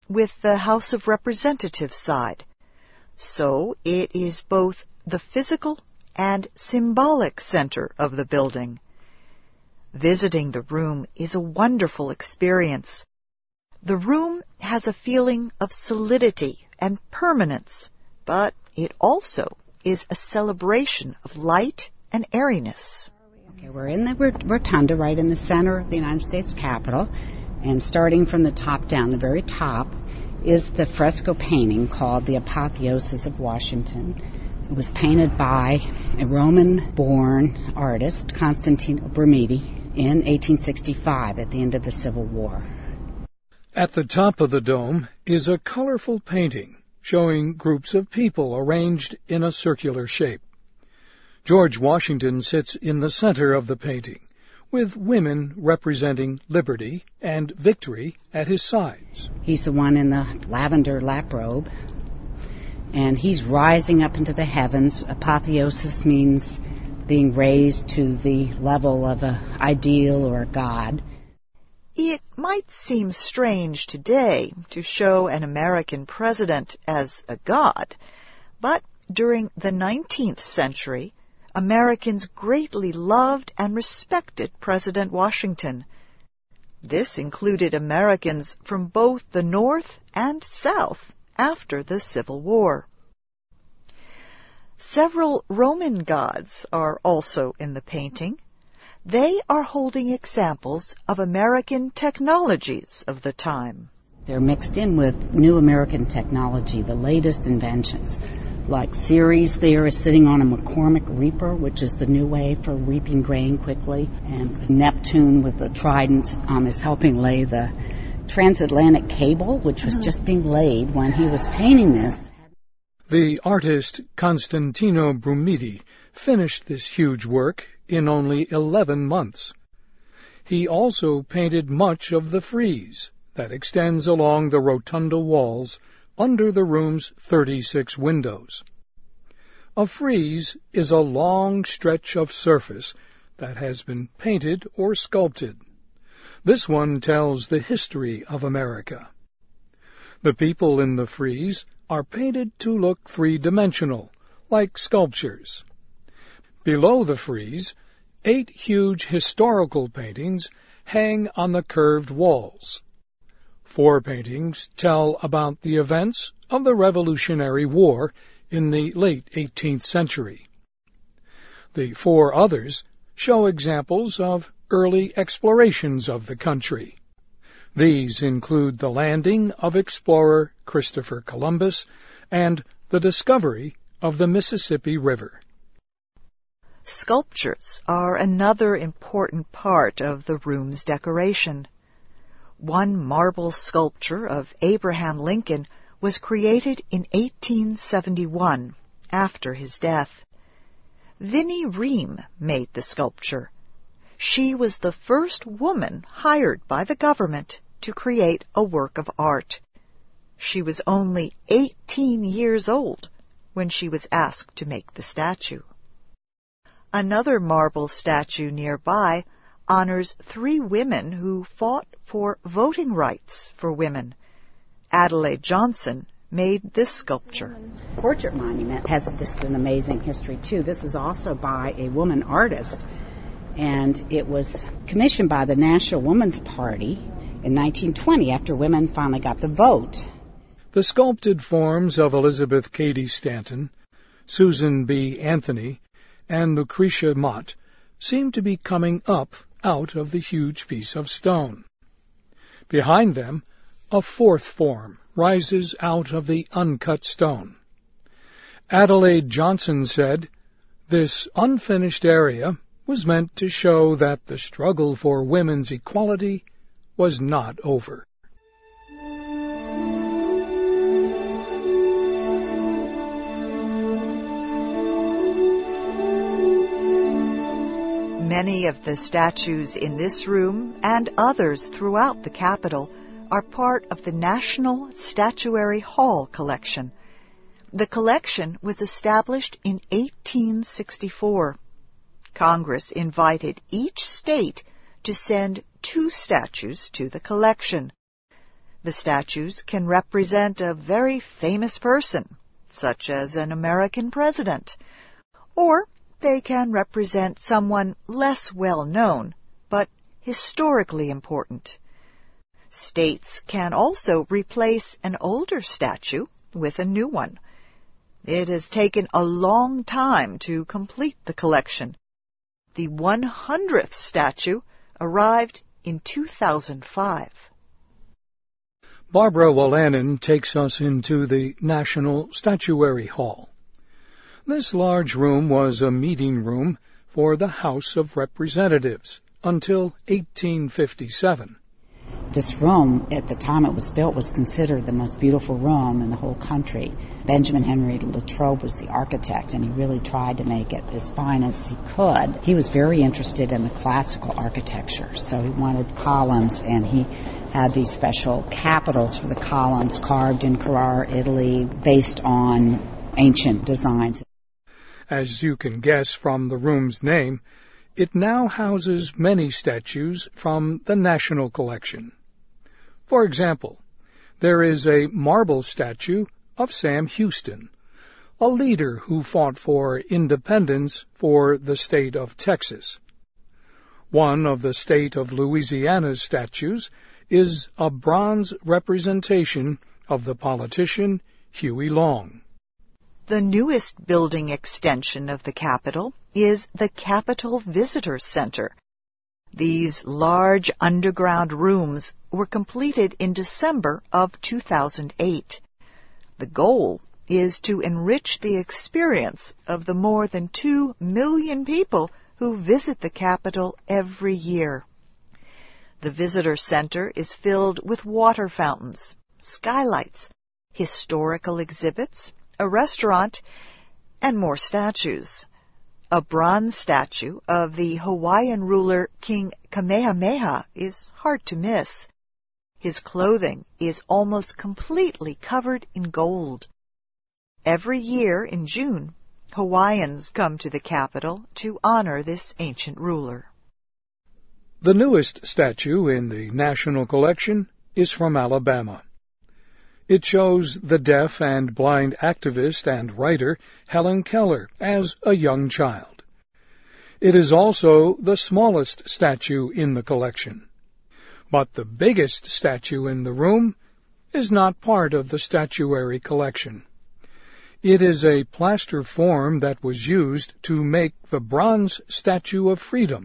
with the House of Representatives side. So it is both the physical and symbolic center of the building. Visiting the room is a wonderful experience. The room has a feeling of solidity and permanence, but it also is a celebration of light and airiness. Okay, we're in the rotunda right in the center of the United States Capitol, and starting from the top down, the very top, is the fresco painting called The Apotheosis of Washington. It was painted by a Roman-born artist, Constantino Brumidi, in 1865 at the end of the Civil War. At the top of the dome is a colorful painting showing groups of people arranged in a circular shape. George Washington sits in the center of the painting, with women representing liberty and victory at his sides. He's the one in the lavender lap robe, and he's rising up into the heavens. Apotheosis means being raised to the level of an ideal or a god. It might seem strange today to show an American president as a god, but during the 19th century, Americans greatly loved and respected President Washington. This included Americans from both the North and South after the Civil War. Several Roman gods are also in the painting. They are holding examples of American technologies of the time. They're mixed in with new American technology, the latest inventions. Like Ceres there is sitting on a McCormick reaper, which is the new way for reaping grain quickly. And Neptune with the trident is helping lay the transatlantic cable, which was just being laid when he was painting this. The artist Constantino Brumidi finished this huge work in only 11 months. He also painted much of the frieze that extends along the rotunda walls under the room's 36 windows. A frieze is a long stretch of surface that has been painted or sculpted. This one tells the history of America. The people in the frieze are painted to look three-dimensional, like sculptures. Below the frieze, 8 huge historical paintings hang on the curved walls. 4 paintings tell about the events of the Revolutionary War in the late 18th century. The 4 others show examples of early explorations of the country. These include the landing of explorer Christopher Columbus and the discovery of the Mississippi River. Sculptures are another important part of the room's decoration. One marble sculpture of Abraham Lincoln was created in 1871, after his death. Vinnie Ream made the sculpture. She was the first woman hired by the government to create a work of art. She was only 18 years old when she was asked to make the statue. Another marble statue nearby honors 3 women who fought for voting rights for women. Adelaide Johnson made this sculpture. Portrait monument has just an amazing history, too. This is also by a woman artist, and it was commissioned by the National Woman's Party in 1920 after women finally got the vote. The sculpted forms of Elizabeth Cady Stanton, Susan B. Anthony, and Lucretia Mott seem to be coming up out of the huge piece of stone. Behind them, a 4th form rises out of the uncut stone. Adelaide Johnson said, "This unfinished area was meant to show that the struggle for women's equality was not over." Many of the statues in this room and others throughout the Capitol are part of the National Statuary Hall collection. The collection was established in 1864. Congress invited each state to send 2 statues to the collection. The statues can represent a very famous person, such as an American president, or they can represent someone less well known, but historically important. States can also replace an older statue with a new one. It has taken a long time to complete the collection. The 100th statue arrived in 2005. Barbara Wolanin takes us into the National Statuary Hall. This large room was a meeting room for the House of Representatives until 1857. This room, at the time it was built, was considered the most beautiful room in the whole country. Benjamin Henry Latrobe was the architect, and he really tried to make it as fine as he could. He was very interested in the classical architecture, so he wanted columns, and he had these special capitals for the columns carved in Carrara, Italy, based on ancient designs. As you can guess from the room's name, it now houses many statues from the National Collection. For example, there is a marble statue of Sam Houston, a leader who fought for independence for the state of Texas. One of the state of Louisiana's statues is a bronze representation of the politician Huey Long. The newest building extension of the Capitol is the Capitol Visitor Center. These large underground rooms were completed in December of 2008. The goal is to enrich the experience of the more than 2 million people who visit the Capitol every year. The Visitor Center is filled with water fountains, skylights, historical exhibits, a restaurant, and more statues. A bronze statue of the Hawaiian ruler King Kamehameha is hard to miss. His clothing is almost completely covered in gold. Every year in June, Hawaiians come to the Capitol to honor this ancient ruler. The newest statue in the National Collection is from Alabama. It shows the deaf and blind activist and writer Helen Keller as a young child. It is also the smallest statue in the collection. But the biggest statue in the room is not part of the statuary collection. It is a plaster form that was used to make the bronze Statue of Freedom,